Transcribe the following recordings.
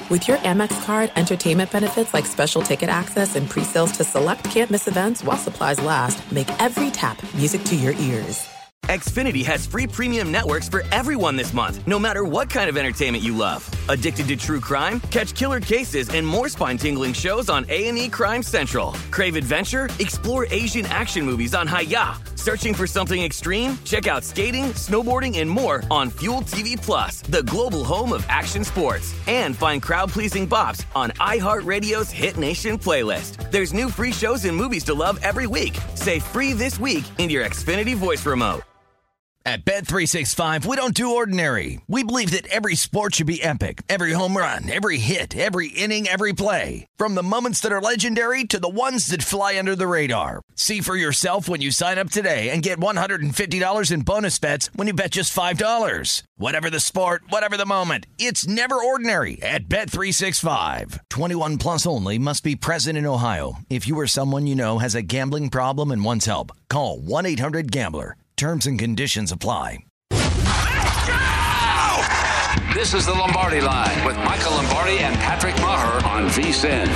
With your Amex card, entertainment benefits like special ticket access and pre-sales to select can't-miss events while supplies last make every tap music to your ears. Xfinity has free premium networks for everyone this month, no matter what kind of entertainment you love. Addicted to true crime? Catch killer cases and more spine-tingling shows on A&E Crime Central. Crave adventure? Explore Asian action movies on Hi-YAH. Searching for something extreme? Check out skating, snowboarding, and more on Fuel TV Plus, the global home of action sports. And find crowd-pleasing bops on iHeartRadio's Hit Nation playlist. There's new free shows and movies to love every week. Say free this week in your Xfinity voice remote. At Bet365, we don't do ordinary. We believe that every sport should be epic. Every home run, every hit, every inning, every play. From the moments that are legendary to the ones that fly under the radar. See for yourself when you sign up today and get $150 in bonus bets when you bet just $5. Whatever the sport, whatever the moment, it's never ordinary at Bet365. 21 plus only. Must be present in Ohio. If you or someone you know has a gambling problem and wants help, call 1-800-GAMBLER. Terms and conditions apply. Let's go! This is the Lombardi Line with Michael Lombardi and Patrick Maher on VSiN.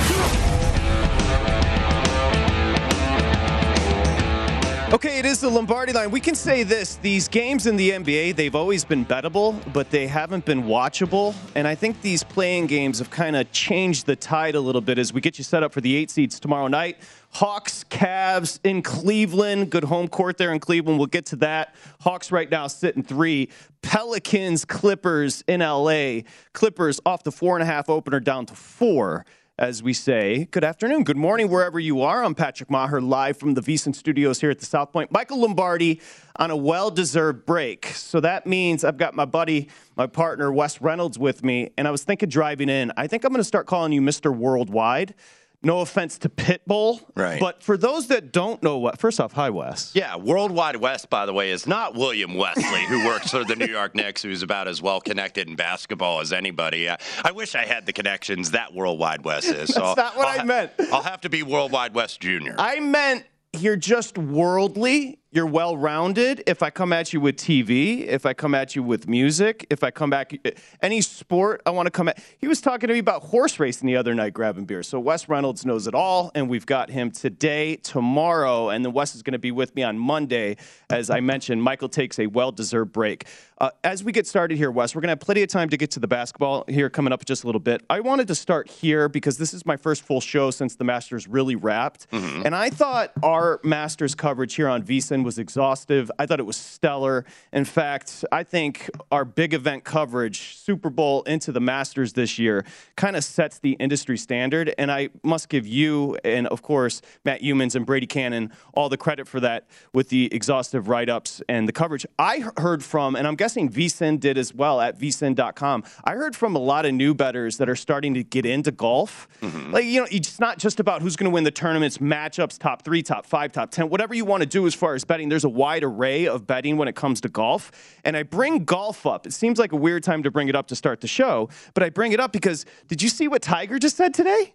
Okay, it is the Lombardi Line. We can say this. These games in the NBA, they've always been bettable, but they haven't been watchable. And I think these playing games have kind of changed the tide a little bit as we get you set up for the 8 seeds tomorrow night. Hawks, Cavs in Cleveland. Good home court there in Cleveland. We'll get to that. Hawks right now sitting 3. Pelicans, Clippers in L.A. Clippers off the 4.5 opener down to 4. As we say, good afternoon, good morning, wherever you are. I'm Patrick Maher, live from the VSiN studios here at the South Point. Michael Lombardi on a well-deserved break. So that means I've got my buddy, my partner, Wes Reynolds with me. And I was thinking driving in, I think I'm going to start calling you Mr. Worldwide. No offense to Pitbull. Right. But for those that don't know what, first off, hi, Wes. Yeah, Worldwide Wes, by the way, is not William Wesley, who works for the New York Knicks, who's about as well-connected in basketball as anybody. I wish I had the connections that Worldwide Wes is. That's not what I meant. I'll have to be Worldwide Wes Jr. I meant you're just worldly. You're well-rounded. If I come at you with TV, if I come at you with music, if I come back any sport, I want to come at. He was talking to me about horse racing the other night, grabbing beer. So Wes Reynolds knows it all, and we've got him today, tomorrow, and then Wes is going to be with me on Monday. As I mentioned, Michael takes a well-deserved break. As we get started here, Wes, we're going to have plenty of time to get to the basketball here coming up just a little bit. I wanted to start here because this is my first full show since the Masters really wrapped, and I thought our Masters coverage here on VSiN was exhaustive. I thought it was stellar. In fact, I think our big event coverage, Super Bowl into the Masters this year, kind of sets the industry standard. And I must give you and, of course, Matt Youmans and Brady Cannon all the credit for that with the exhaustive write-ups and the coverage. I heard from, and I'm guessing VSiN did as well at vsin.com, I heard from a lot of new bettors that are starting to get into golf. Like, you know, it's not just about who's going to win the tournaments, matchups, top 3, top 5, top 10, whatever you want to do as far as betting. There's a wide array of betting when it comes to golf. And I bring golf up. It seems like a weird time to bring it up to start the show, but I bring it up because did you see what Tiger just said today?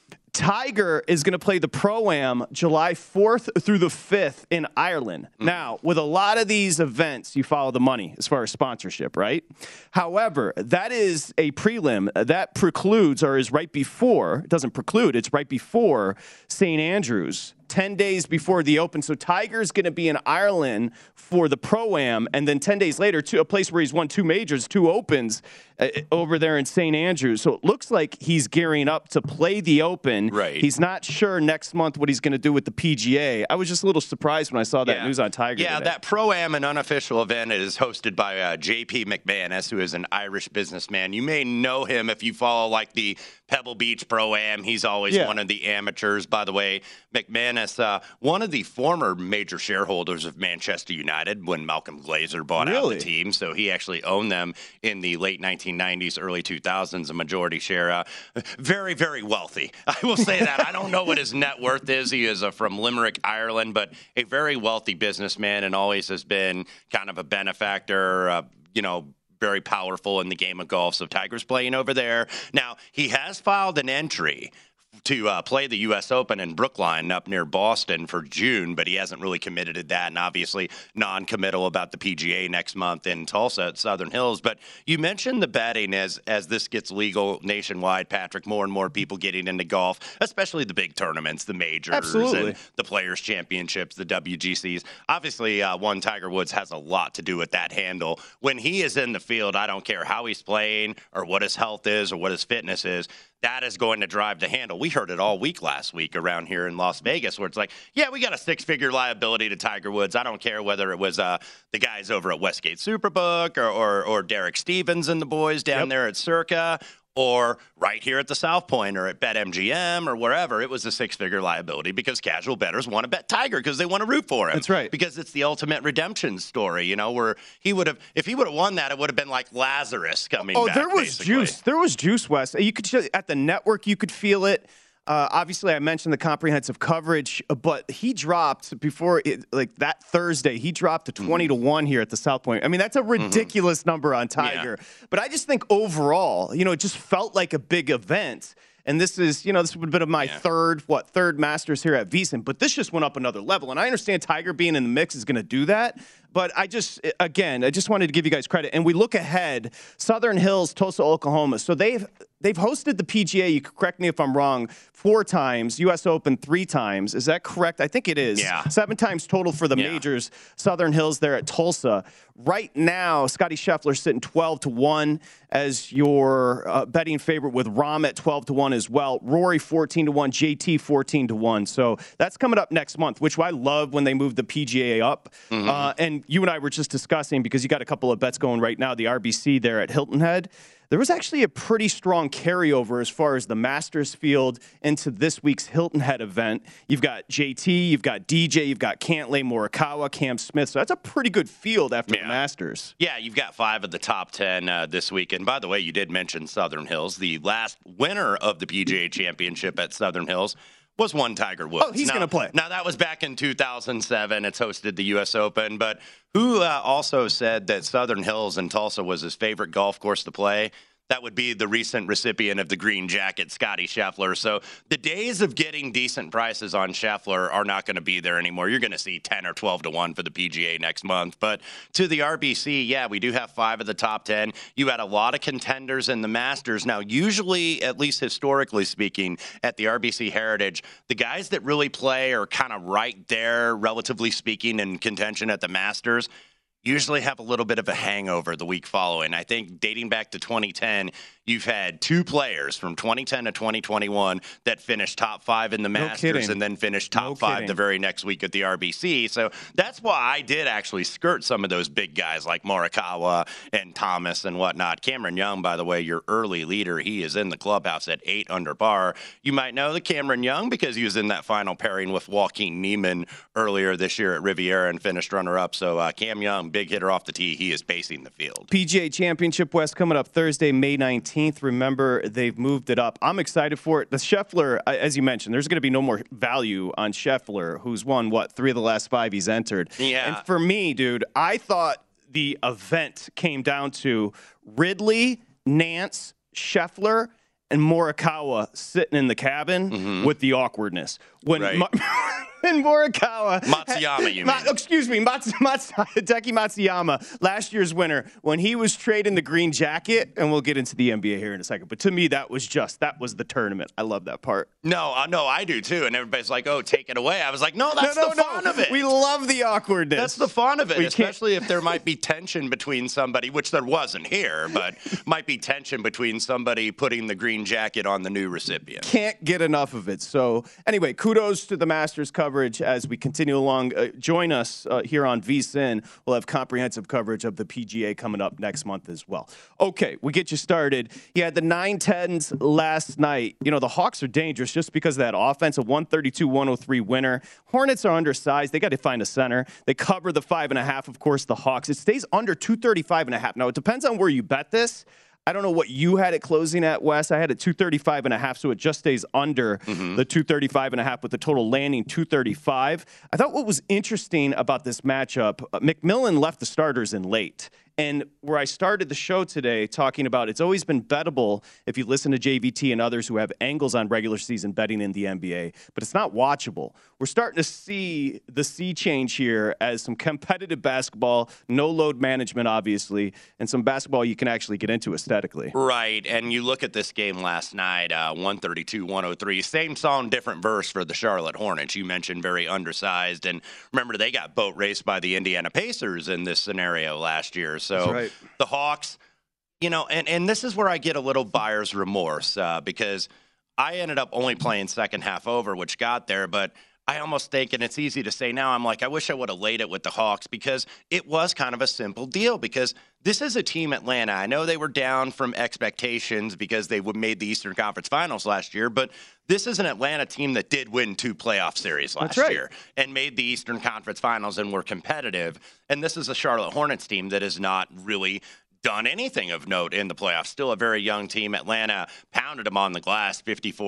Tiger is going to play the Pro-Am July 4th through the 5th in Ireland. Now, with a lot of these events, you follow the money as far as sponsorship, right? However, that is a prelim. That precludes or is right before, it doesn't preclude, it's right before St. Andrews. 10 days before the Open. So Tiger's going to be in Ireland for the Pro-Am, and then 10 days later, to a place where he's won 2 majors, 2 Opens over there in St. Andrews. So it looks like he's gearing up to play the Open. Right. He's not sure next month what he's going to do with the PGA. I was just a little surprised when I saw that news on Tiger Yeah, today. that Pro-Am, an unofficial event, is hosted by J.P. McManus, who is an Irish businessman. You may know him if you follow, like, the Pebble Beach Pro-Am. He's always one of the amateurs. By the way, McManus, one of the former major shareholders of Manchester United when Malcolm Glazer bought out the team. So he actually owned them in the late 1990s, early 2000s, a majority share. Very, very wealthy. I will say that. I don't know what his net worth is. He is from Limerick, Ireland, but a very wealthy businessman and always has been kind of a benefactor, very powerful in the game of golf. So Tiger's playing over there. Now, he has filed an entry to play the U.S. Open in Brookline up near Boston for June, but he hasn't really committed to that, and obviously non-committal about the PGA next month in Tulsa at Southern Hills. But you mentioned the betting as this gets legal nationwide, Patrick, more and more people getting into golf, especially the big tournaments, the majors, Absolutely. and the Players' Championships, the WGCs. Obviously, one Tiger Woods has a lot to do with that handle. When he is in the field, I don't care how he's playing or what his health is or what his fitness is, that is going to drive the handle. We heard it all week last week around here in Las Vegas where it's like, yeah, we got a six-figure liability to Tiger Woods. I don't care whether it was the guys over at Westgate Superbook or Derek Stevens and the boys down there at Circa or right here at the South Point or at BetMGM or wherever. It was a six-figure liability because casual bettors want to bet Tiger because they want to root for him. That's right. Because it's the ultimate redemption story, where he would have, if he would have won that, it would have been like Lazarus coming back. There was basically. juice. There was juice, Wes. You could at the network, you could feel it. Obviously, I mentioned the comprehensive coverage, but he dropped before that Thursday. He dropped to 20-1 here at the South Point. I mean, that's a ridiculous number on Tiger. Yeah. But I just think overall, it just felt like a big event. And this is, this would have been my third Masters here at VSiN. But this just went up another level. And I understand Tiger being in the mix is going to do that. But I just wanted to give you guys credit. And we look ahead, Southern Hills, Tulsa, Oklahoma. So they've hosted the PGA, you can correct me if I'm wrong, 4 times, U.S. Open 3 times. Is that correct? I think it is. Yeah. 7 times total for the majors. Southern Hills there at Tulsa. Right now, Scotty Scheffler sitting 12-1 as your betting favorite with Rahm at 12-1 as well. Rory 14-1, JT 14-1. So that's coming up next month, which I love when they move the PGA up. And you and I were just discussing, because you got a couple of bets going right now, the RBC there at Hilton Head. There was actually a pretty strong carryover as far as the Masters field into this week's Hilton Head event. You've got JT, you've got DJ, you've got Cantlay, Morikawa, Cam Smith. So that's a pretty good field after the Masters. Yeah, you've got 5 of the top 10 this week. And by the way, you did mention Southern Hills. The last winner of the PGA Championship at Southern Hills was one Tiger Woods. Oh, he's going to play. Now, that was back in 2007. It's hosted the U.S. Open. But who also said that Southern Hills in Tulsa was his favorite golf course to play? That would be the recent recipient of the green jacket, Scotty Scheffler. So the days of getting decent prices on Scheffler are not going to be there anymore. You're going to see 10 or 12-1 for the PGA next month. But to the RBC, yeah, we do have 5 of the top 10. You had a lot of contenders in the Masters. Now, usually, at least historically speaking, at the RBC Heritage, the guys that really play are kind of right there, relatively speaking, in contention at the Masters usually have a little bit of a hangover the week following. I think dating back to 2010, you've had 2 players from 2010 to 2021 that finished top 5 in the Masters and then finished top 5 the very next week at the RBC. So that's why I did actually skirt some of those big guys like Morikawa and Thomas and whatnot. Cameron Young, by the way, your early leader, he is in the clubhouse at 8 under par. You might know the Cameron Young because he was in that final pairing with Joaquin Niemann earlier this year at Riviera and finished runner-up. So Cam Young, big hitter off the tee. He is pacing the field. PGA Championship West coming up Thursday, May 19th. Remember, they've moved it up. I'm excited for it. The Scheffler, as you mentioned, there's going to be no more value on Scheffler, who's won, 3 of the last 5 he's entered. Yeah. And for me, dude, I thought the event came down to Ridley, Nance, Scheffler, and Morikawa sitting in the cabin with the awkwardness. When and Morikawa. Matsuyama, you mean? Excuse me, Hideki Matsuyama, last year's winner, when he was trading the green jacket, and we'll get into the NBA here in a second. But to me, that was the tournament. I love that part. No, I do too. And everybody's like, oh, take it away. I was like, no, that's the fun of it. We love the awkwardness. That's the fun of it, especially if there might be tension between somebody, which there wasn't here, but might be tension between somebody putting the green jacket on the new recipient. Can't get enough of it. So anyway, kudos to the Masters coverage as we continue along. Join us here on VSiN. We'll have comprehensive coverage of the PGA coming up next month as well. Okay, we get you started. Yeah, the 9-10s last night. The Hawks are dangerous just because of that offense, a 132-103 winner. Hornets are undersized. They got to find a center. They cover the 5.5, of course, the Hawks. It stays under 235.5. Now, it depends on where you bet this. I don't know what you had it closing at, Wes. I had it 235.5, so it just stays under the 235.5 with the total landing 235. I thought what was interesting about this matchup, McMillan left the starters in late. And where I started the show today talking about it's always been bettable if you listen to JVT and others who have angles on regular season betting in the NBA, but it's not watchable. We're starting to see the sea change here as some competitive basketball, no load management, obviously, and some basketball you can actually get into aesthetically. Right, and you look at this game last night, 132-103, same song, different verse for the Charlotte Hornets. You mentioned very undersized, and remember, they got boat raced by the Indiana Pacers in this scenario last year. So right. The Hawks, and this is where I get a little buyer's remorse because I ended up only playing second half over, which got there, but I almost think, and it's easy to say now, I'm like, I wish I would have laid it with the Hawks because it was kind of a simple deal because this is a team, Atlanta. I know they were down from expectations because they made the Eastern Conference Finals last year, but this is an Atlanta team that did win 2 playoff series last year and made the Eastern Conference Finals and were competitive. And this is a Charlotte Hornets team that is not really done anything of note in the playoffs. Still a very young team. Atlanta pounded them on the glass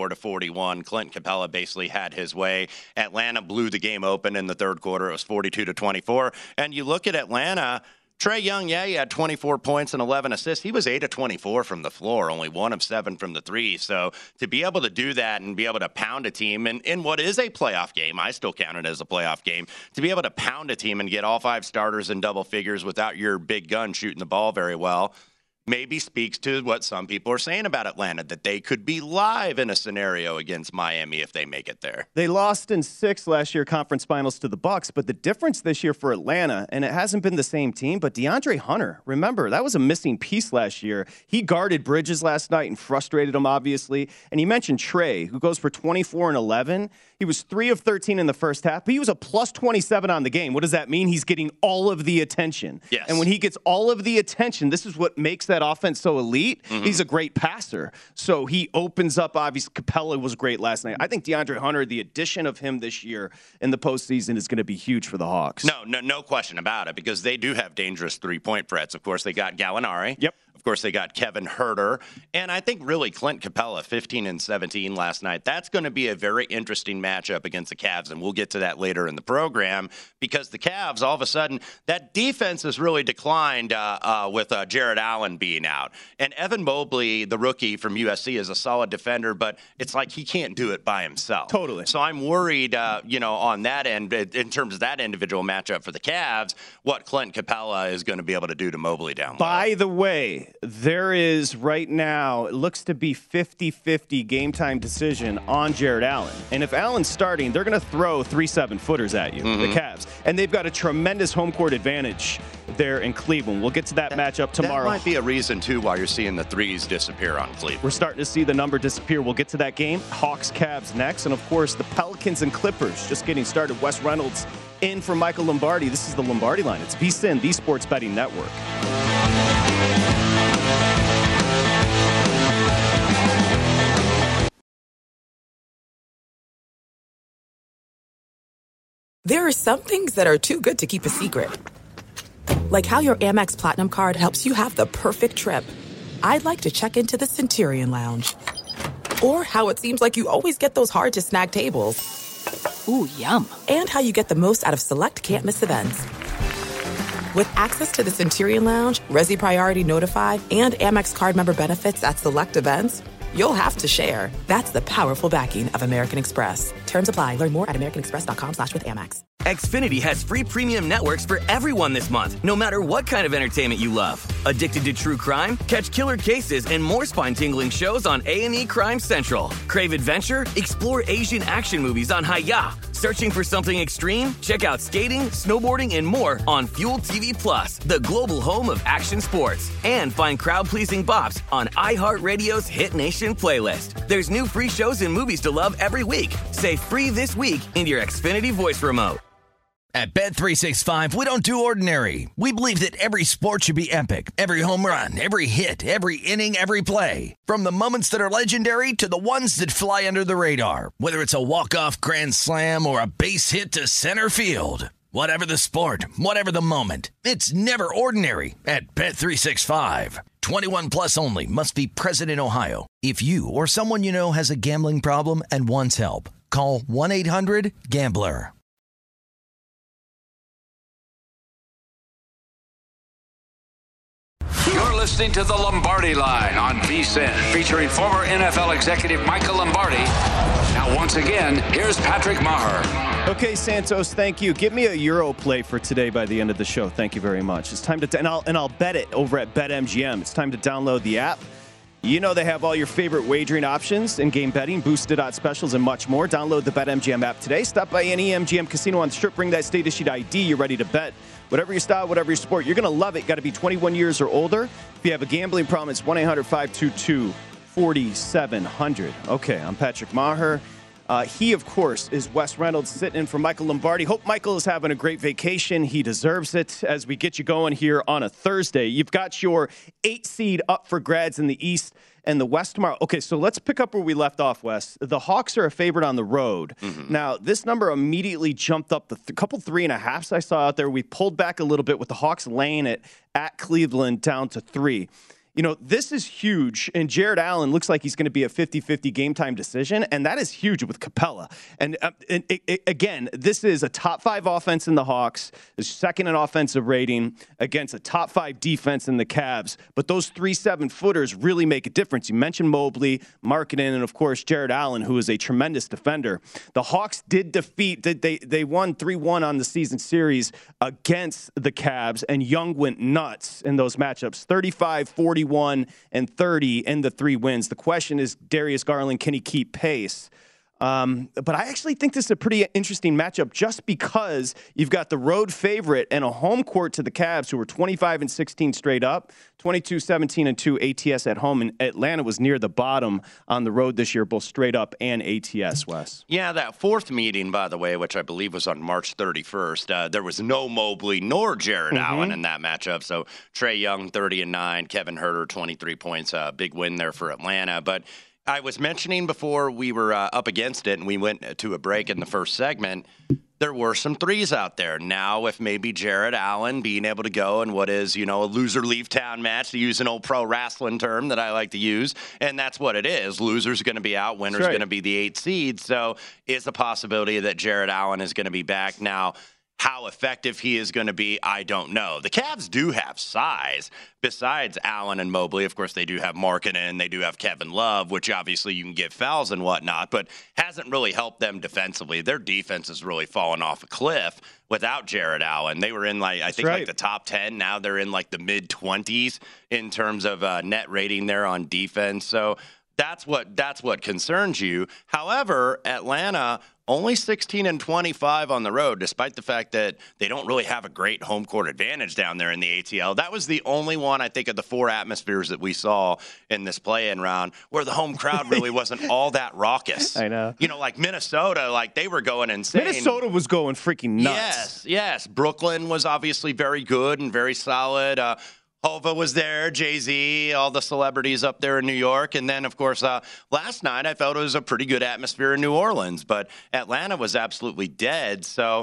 54-41. Clint Capella basically had his way. Atlanta blew the game open in the third quarter. It was 42-24. And you look at Atlanta, Trae Young, he had 24 points and 11 assists. He was 8 of 24 from the floor, only 1 of 7 from the three. So to be able to do that and be able to pound a team in what is a playoff game, I still count it as a playoff game, to be able to pound a team and get all 5 starters in double figures without your big gun shooting the ball very well, maybe speaks to what some people are saying about Atlanta, that they could be live in a scenario against Miami if they make it there. They lost in 6 last year conference finals to the Bucks, but the difference this year for Atlanta, and it hasn't been the same team, but DeAndre Hunter, remember, that was a missing piece last year. He guarded Bridges last night and frustrated him, obviously. And you mentioned Trae, who goes for 24 and 11. He was 3 of 13 in the first half, but he was a plus 27 on the game. What does that mean? He's getting all of the attention. Yes. And when he gets all of the attention, this is what makes that offense so elite. Mm-hmm. He's a great passer. So he opens up, obviously, Capella was great last night. I think DeAndre Hunter, the addition of him this year in the postseason is going to be huge for the Hawks. No question about it, because they do have dangerous three-point threats. Of course, they got Gallinari. Yep. Of course, they got Kevin Huerter. And I think really Clint Capella, 15 and 17 last night. That's going to be a very interesting matchup against the Cavs, and we'll get to that later in the program, because the Cavs, all of a sudden, that defense has really declined with Jared Allen being out. And Evan Mobley, the rookie from USC, is a solid defender, but it's like he can't do it by himself. Totally. So I'm worried, on that end, in terms of that individual matchup for the Cavs, what Clint Capella is going to be able to do to Mobley down low. By the way, there is right now, it looks to be 50-50 game time decision on Jared Allen. And if Allen's starting, they're going to throw 3 7-footers at you, the Cavs. And they've got a tremendous home court advantage there in Cleveland. We'll get to that matchup tomorrow. That might be a reason, too, why you're seeing the threes disappear on Cleveland. We're starting to see the number disappear. We'll get to that game. Hawks, Cavs next. And, of course, the Pelicans and Clippers just getting started. Wes Reynolds in for Michael Lombardi. This is the Lombardi Line. It's VSiN, the Sports Betting Network. There are some things that are too good to keep a secret. Like how your Amex Platinum card helps you have the perfect trip. I'd like to check into the Centurion Lounge. Or how it seems like you always get those hard-to-snag tables. Ooh, yum. And how you get the most out of select can't-miss events. With access to the Centurion Lounge, Resi Priority Notify, and Amex card member benefits at select events, you'll have to share. That's the powerful backing of American Express. Terms apply. Learn more at americanexpress.com/withAmex. Xfinity has free premium networks for everyone this month, no matter what kind of entertainment you love. Addicted to true crime? Catch killer cases and more spine-tingling shows on A&E Crime Central. Crave adventure? Explore Asian action movies on Hi-YAH. Searching for something extreme? Check out skating, snowboarding, and more on Fuel TV Plus, the global home of action sports. And find crowd-pleasing bops on iHeartRadio's Hit Nation playlist. There's new free shows and movies to love every week. Say free this week in your Xfinity voice remote. At Bet365, we don't do ordinary. We believe that every sport should be epic. Every home run, every hit, every inning, every play. From the moments that are legendary to the ones that fly under the radar. Whether it's a walk-off grand slam or a base hit to center field. Whatever the sport, whatever the moment. It's never ordinary at Bet365. 21 plus only. Must be present in Ohio. If you or someone you know has a gambling problem and wants help, call 1-800-GAMBLER. listening to The Lombardi Line on VSiN, featuring former NFL executive Michael Lombardi. Now, once again, here's Patrick Maher. Okay, Santos, thank you. Give me a Euro play for today by the end of the show. Thank you very much. It's time to, and I'll bet it over at BetMGM. It's time to download the app. You know they have all your favorite wagering options, in-game betting, boosted odds specials, and much more. Download the BetMGM app today. Stop by any MGM casino on the Strip. Bring that state-issued ID. You're ready to bet. Whatever your style, whatever your sport, you're going to love it. Got to be 21 years or older. If you have a gambling problem, it's 1-800-522-4700. Okay, I'm Patrick Maher. He, of course, is Wes Reynolds sitting in for Michael Lombardi. Hope Michael is having a great vacation. He deserves it as we get you going here on a Thursday. You've got your 8 seed up for grabs in the East and the West tomorrow. Okay, so let's pick up where we left off, Wes. The Hawks are a favorite on the road. Mm-hmm. Now, this number immediately jumped up. The couple 3.5s I saw out there. We pulled back a little bit with the Hawks laying it at Cleveland down to 3. You know, this is huge, and Jared Allen looks like he's going to be a 50-50 game-time decision, and that is huge with Capella. And again, this is a top-5 offense in the Hawks, the second in offensive rating against a top-5 defense in the Cavs. But those 3 7-footers really make a difference. You mentioned Mobley, Markkanen, and, of course, Jared Allen, who is a tremendous defender. The Hawks did defeat – they won 3-1 on the season series against the Cavs, and Young went nuts in those matchups, 35-41. and 30 in the 3 wins. The question is, Darius Garland, can he keep pace? But I actually think this is a pretty interesting matchup just because you've got the road favorite and a home court to the Cavs, who were 25-16 straight up, 22-17-2 ATS at home, and Atlanta was near the bottom on the road this year, both straight up and ATS, Wes. Yeah, that fourth meeting, by the way, which I believe was on March 31st, there was no Mobley nor Jared Allen in that matchup. So Trae Young, 30-9, Kevin Huerter, 23 points, big win there for Atlanta. But I was mentioning before we were up against it and we went to a break in the first segment, there were some threes out there. Now, with maybe Jared Allen being able to go in what is, a loser leave town match, to use an old pro wrestling term that I like to use, and that's what it is. Loser's going to be out, winner's going to be the 8 seed. So it's a possibility that Jared Allen is going to be back. Now, how effective he is going to be, I don't know. The Cavs do have size. Besides Allen and Mobley, of course, they do have Markkanen, they do have Kevin Love, which obviously you can get fouls and whatnot, but hasn't really helped them defensively. Their defense has really fallen off a cliff without Jared Allen. They were in, like the top 10. Now they're in, like, the mid-20s in terms of net rating there on defense. So that's what concerns you. However, Atlanta only 16-25 on the road, despite the fact that they don't really have a great home court advantage down there in the ATL. That was the only one, I think, of the 4 atmospheres that we saw in this play-in round where the home crowd really wasn't all that raucous. I know. Like Minnesota, like they were going insane. Minnesota was going freaking nuts. Yes. Brooklyn was obviously very good and very solid. Hova was there, Jay-Z, all the celebrities up there in New York. And then, of course, last night I felt it was a pretty good atmosphere in New Orleans. But Atlanta was absolutely dead. So,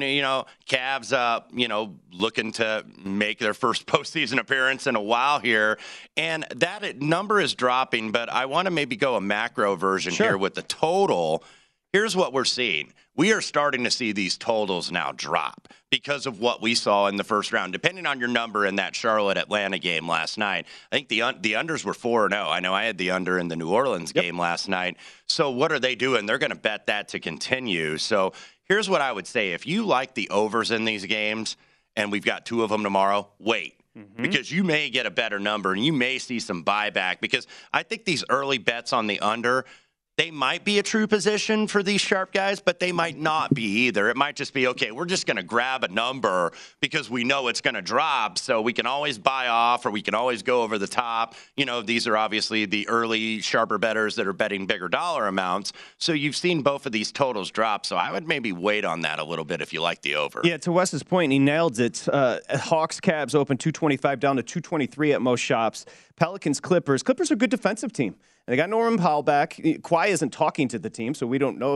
Cavs, looking to make their first postseason appearance in a while here. And that number is dropping. But I want to maybe go a macro version here with the total. Here's what we're seeing. We are starting to see these totals now drop because of what we saw in the first round. Depending on your number in that Charlotte-Atlanta game last night, I think the unders were 4-0. I know I had the under in the New Orleans game last night. So what are they doing? They're going to bet that to continue. So here's what I would say. If you like the overs in these games, and we've got 2 of them tomorrow, wait. Because you may get a better number, and you may see some buyback. Because I think these early bets on the under, they might be a true position for these sharp guys, but they might not be either. It might just be, okay, we're just going to grab a number because we know it's going to drop, so we can always buy off or we can always go over the top. These are obviously the early sharper bettors that are betting bigger dollar amounts. So you've seen both of these totals drop, so I would maybe wait on that a little bit if you like the over. Yeah, to Wes's point, he nailed it. Hawks, Cavs open 225 down to 223 at most shops. Pelicans, Clippers. Clippers are a good defensive team. And they got Norman Powell back. Kawhi isn't talking to the team, so we don't know if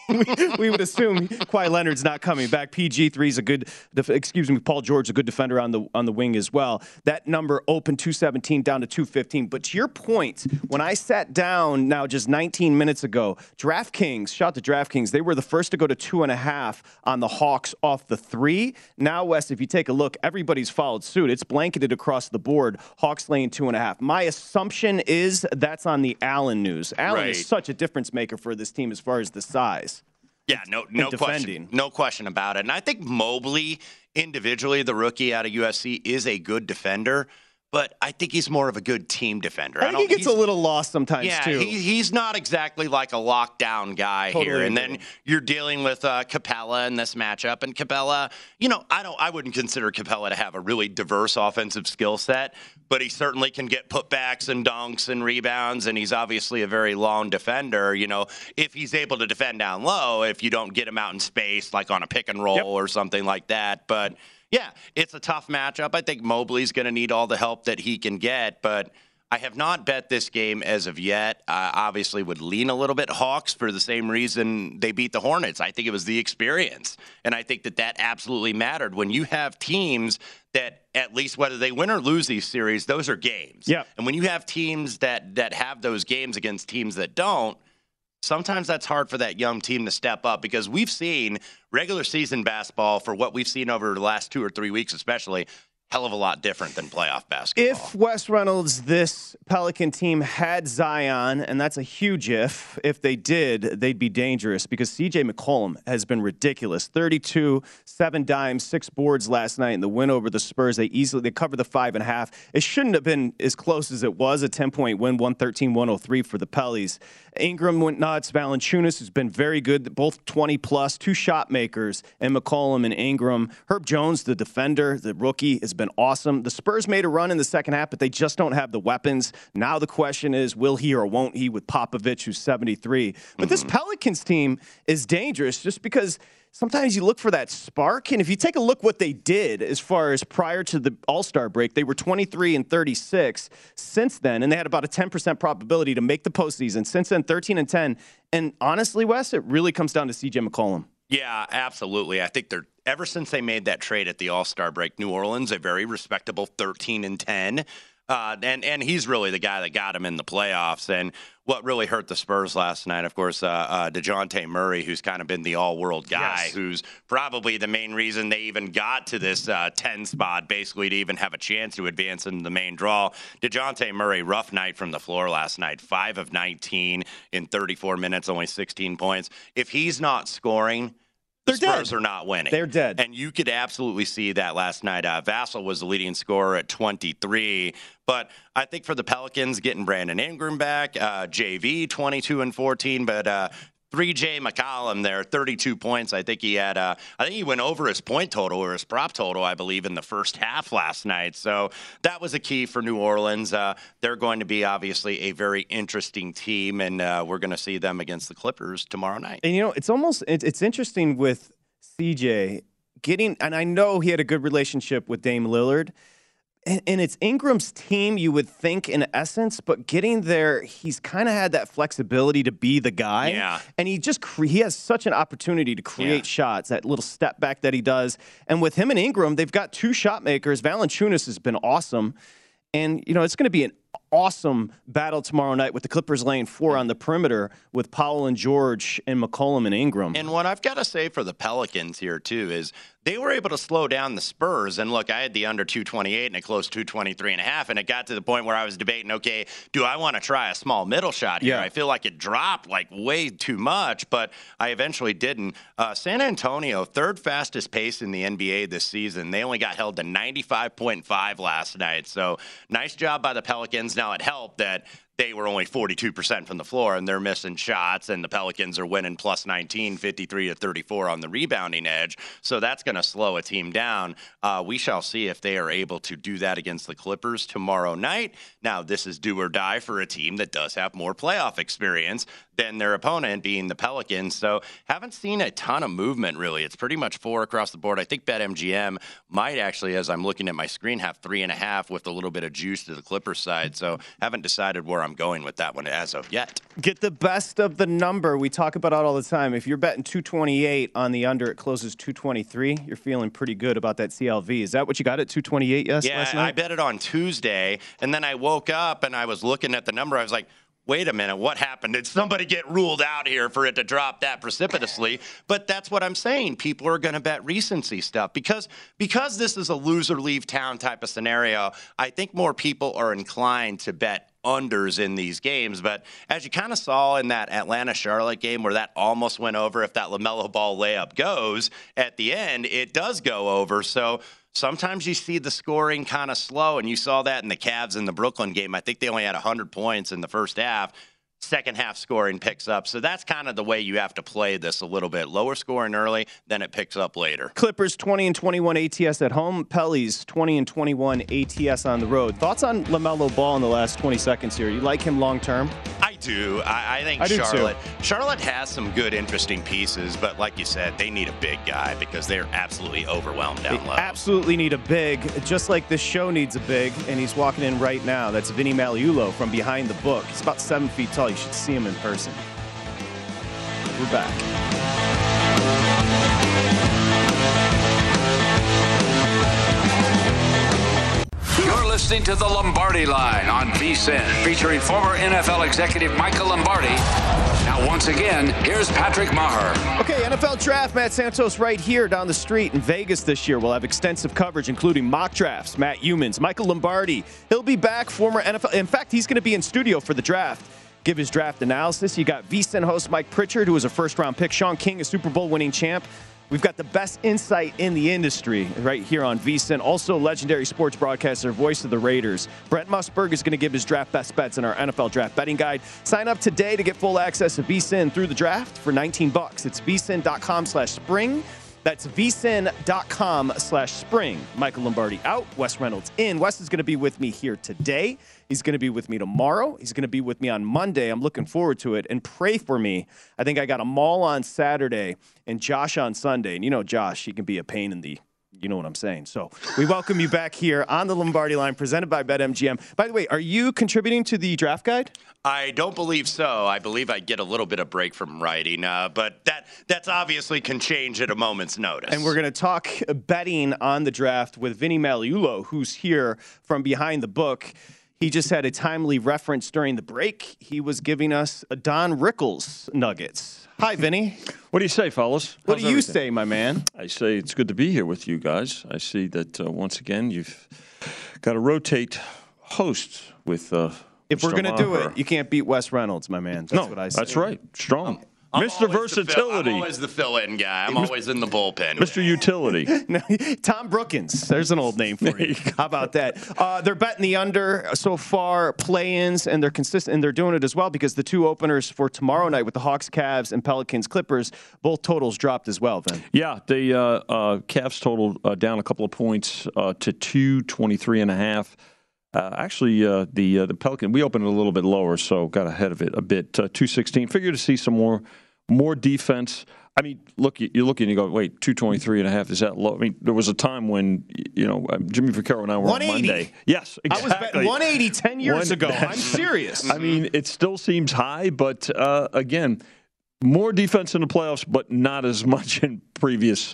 we would assume Kawhi Leonard's not coming back. PG3's a good, Paul George, a good defender on the wing as well. That number opened 217 down to 215. But to your point, when I sat down now just 19 minutes ago, DraftKings, shout out to DraftKings, they were the first to go to 2.5 on the Hawks off the 3. Now, Wes, if you take a look, everybody's followed suit. It's blanketed across the board. Hawks laying 2.5. My assumption is that's on the Allen news. Allen is such a difference maker for this team as far as the size. Yeah, no question. No question about it. And I think Mobley, individually, the rookie out of USC, is a good defender. But I think he's more of a good team defender. I think he gets a little lost sometimes, too. Yeah, he's not exactly like a lockdown guy here. And then you're dealing with Capella in this matchup. And Capella, I wouldn't consider Capella to have a really diverse offensive skill set, but he certainly can get putbacks and dunks and rebounds, and he's obviously a very long defender. If he's able to defend down low, if you don't get him out in space, like on a pick and roll or something like that. But yeah, it's a tough matchup. I think Mobley's going to need all the help that he can get, but I have not bet this game as of yet. I obviously would lean a little bit Hawks for the same reason they beat the Hornets. I think it was the experience, and I think that absolutely mattered. When you have teams that, at least whether they win or lose these series, those are games. Yeah. And when you have teams that have those games against teams that don't, sometimes that's hard for that young team to step up, because we've seen regular season basketball, for what we've seen over the last 2 or 3 weeks especially, hell of a lot different than playoff basketball. If Wes Reynolds, this Pelican team, had Zion, and that's a huge if they did, they'd be dangerous, because C.J. McCollum has been ridiculous. 32, 7 dimes, 6 boards last night in the win over the Spurs. They covered the 5.5. It shouldn't have been as close as it was, a 10-point win, 113-103 for the Pellies. Ingram went nuts. Valanciunas has been very good, both 20-plus, 2 shot makers, and McCollum and Ingram. Herb Jones, the defender, the rookie, has been awesome. The Spurs made a run in the second half, but they just don't have the weapons. Now the question is, will he or won't he, with Popovich, who's 73. But this Pelicans team is dangerous just because sometimes you look for that spark. And if you take a look what they did as far as prior to the All-Star break, they were 23-36 since then, and they had about a 10% probability to make the postseason. Since then, 13-10. And honestly, Wes, it really comes down to C.J. McCollum. Yeah, absolutely. I think ever since they made that trade at the All-Star break, New Orleans, a very respectable 13-10. And he's really the guy that got him in the playoffs. And what really hurt the Spurs last night, of course, DeJounte Murray, who's kind of been the all-world guy, who's probably the main reason they even got to this 10 spot, basically to even have a chance to advance into the main draw. DeJounte Murray, rough night from the floor last night, 5 of 19 in 34 minutes, only 16 points. If he's not scoring, the Spurs are not winning. They're dead. And you could absolutely see that last night. Vassell was the leading scorer at 23. But I think for the Pelicans, getting Brandon Ingram back, JV 22 and 14, but 3J McCollum there, 32 points. I think he had. I think he went over his point total or his prop total, I believe, in the first half last night. So that was a key for New Orleans. They're going to be obviously a very interesting team, and we're going to see them against the Clippers tomorrow night. And it's interesting with CJ getting, and I know he had a good relationship with Dame Lillard. And it's Ingram's team, you would think, in essence, but getting there, he's kind of had that flexibility to be the guy. Yeah. And he has such an opportunity to create shots, that little step back that he does. And with him and Ingram, they've got 2 shot makers. Valanciunas has been awesome. And, it's going to be an awesome battle tomorrow night with the Clippers laying 4 on the perimeter with Powell and George and McCollum and Ingram. And what I've got to say for the Pelicans here, too, is they were able to slow down the Spurs. And look, I had the under 228 and it closed 223.5. And it got to the point where I was debating, okay, do I want to try a small middle shot here? Yeah. I feel like it dropped like way too much, but I eventually didn't. San Antonio, 3rd fastest pace in the NBA this season. They only got held to 95.5 last night. So nice job by the Pelicans. Now it helped that they were only 42% from the floor, and they're missing shots, and the Pelicans are winning plus 19, 53-34 on the rebounding edge. So that's going to slow a team down. We shall see if they are able to do that against the Clippers tomorrow night. Now, this is do or die for a team that does have more playoff experience than their opponent, being the Pelicans. So haven't seen a ton of movement, really. It's pretty much 4 across the board. I think BetMGM might actually, as I'm looking at my screen, have 3.5 with a little bit of juice to the Clippers side. So haven't decided where I'm going with that one as of yet. Get the best of the number. We talk about it all the time. If you're betting 228 on the under, it closes 223. You're feeling pretty good about that CLV. Is that what you got at 228 last night? I bet it on Tuesday, and then I woke up and I was looking at the number. I was like, wait a minute, what happened? Did somebody get ruled out here for it to drop that precipitously? But that's what I'm saying. People are going to bet recency stuff because this is a loser leave town type of scenario. I think more people are inclined to bet unders in these games. But as you kind of saw in that Atlanta-Charlotte game where that almost went over, if that LaMelo Ball layup goes at the end, it does go over. So sometimes you see the scoring kind of slow, and you saw that in the Cavs in the Brooklyn game. I think they only had 100 points in the first half. Second half scoring picks up. So that's kind of the way you have to play this a little bit. Lower scoring early, then it picks up later. Clippers 20-21 ATS at home. Pellies 20-21 ATS on the road. Thoughts on LaMelo Ball in the last 20 seconds here? You like him long term? I do. I think Charlotte has some good, interesting pieces, but like you said, they need a big guy because they're absolutely overwhelmed down low. Absolutely need a big, just like this show needs a big, and he's walking in right now. That's Vinny Magliulo from behind the book. He's about 7 feet tall. You should see him in person. We're back. You're listening to The Lombardi Line on VSiN, featuring former NFL executive Michael Lombardi. Now, once again, here's Patrick Maher. Okay, NFL Draft. Matt Santos right here down the street in Vegas this year. We'll have extensive coverage, including mock drafts. Matt Humans, Michael Lombardi. He'll be back, former NFL. In fact, he's going to be in studio for the draft. Give his draft analysis. You got VSiN host Mike Pritchard, who was a first-round pick. Sean King, a Super Bowl winning champ. We've got the best insight in the industry right here on VSiN. Also, legendary sports broadcaster, voice of the Raiders. Brent Musburg is going to give his draft best bets in our NFL draft betting guide. Sign up today to get full access to VSiN through the draft for $19. It's vsin.com/spring. That's vsin.com/spring. Michael Lombardi out. Wes Reynolds in. Wes is going to be with me here today. He's going to be with me tomorrow. He's going to be with me on Monday. I'm looking forward to it. And pray for me. I think I got a Maul on Saturday and Josh on Sunday. And you know Josh, he can be a pain in the... You know what I'm saying. So we welcome you back here on the Lombardi Line, presented by BetMGM. By the way, are you contributing to the draft guide? I don't believe so. I believe I get a little bit of break from writing, but that's obviously can change at a moment's notice. And we're going to talk betting on the draft with Vinny Magliulo, who's here from behind the book. He just had a timely reference during the break. He was giving us a Don Rickles nuggets. Hi, Vinny. What do you say, fellas? What do you say, my man? I say it's good to be here with you guys. I see that once again you've got to rotate hosts with if we're going to do it, you can't beat Wes Reynolds, my man. That's what I say. That's right. Strong. Mr. Versatility. I'm always the fill-in guy. I'm always in the bullpen. Mr. Utility. No, Tom Brookins. There's an old name for you. How about that? They're betting the under so far, play-ins, and they're consistent, and they're doing it as well because the two openers for tomorrow night with the Hawks, Cavs, and Pelicans, Clippers, both totals dropped as well, Vin. Yeah, the Cavs total down a couple of points to 223.5. Actually, the Pelican, we opened a little bit lower, so got ahead of it a bit. 216. Figure to see some more defense. I mean, look, you look and you go, wait, 223.5, is that low? I mean, there was a time when, Jimmy Vaccaro and I were on Monday. Yes, exactly. I was betting 180 10 years ago. I'm serious. I mean, it still seems high, but again, more defense in the playoffs, but not as much in previous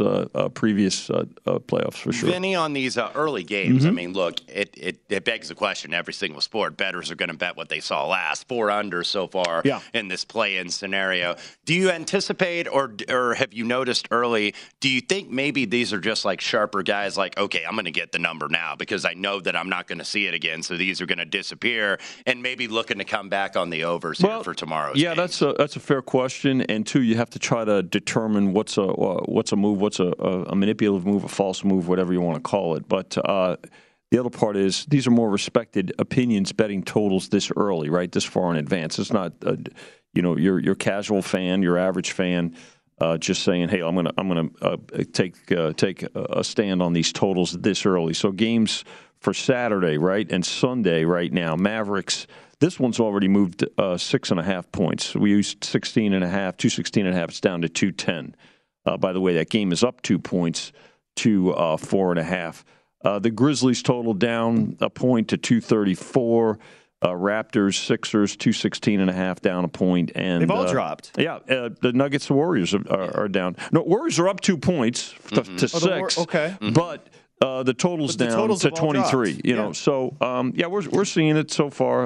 playoffs for sure. Vinny, on these early games, I mean, look, it begs the question. Every single sport, bettors are going to bet what they saw last. 4 under so far in this play-in scenario. Do you anticipate or have you noticed early, do you think maybe these are just like sharper guys like, okay, I'm going to get the number now because I know that I'm not going to see it again, so these are going to disappear, and maybe looking to come back on the overs here for tomorrow's game? That's a fair question. And two, you have to try to determine what's a move, what's a manipulative move, a false move, whatever you want to call it. But the other part is these are more respected opinions betting totals this early, right? This far in advance. It's not your casual fan, your average fan, just saying, hey, I'm gonna take a stand on these totals this early. So games for Saturday, right, and Sunday right now, Mavericks. This one's already moved 6.5 points. We used 16.5, 216.5. It's down to 210. By the way, that game is up 2 points to 4.5. The Grizzlies total down a point to 234. Raptors, Sixers, 216.5 down a point. And they've all dropped. Yeah, the Nuggets, the Warriors are down. No, Warriors are up 2 points to 6. Okay. But the total's down to 23. You know, so we're seeing it so far.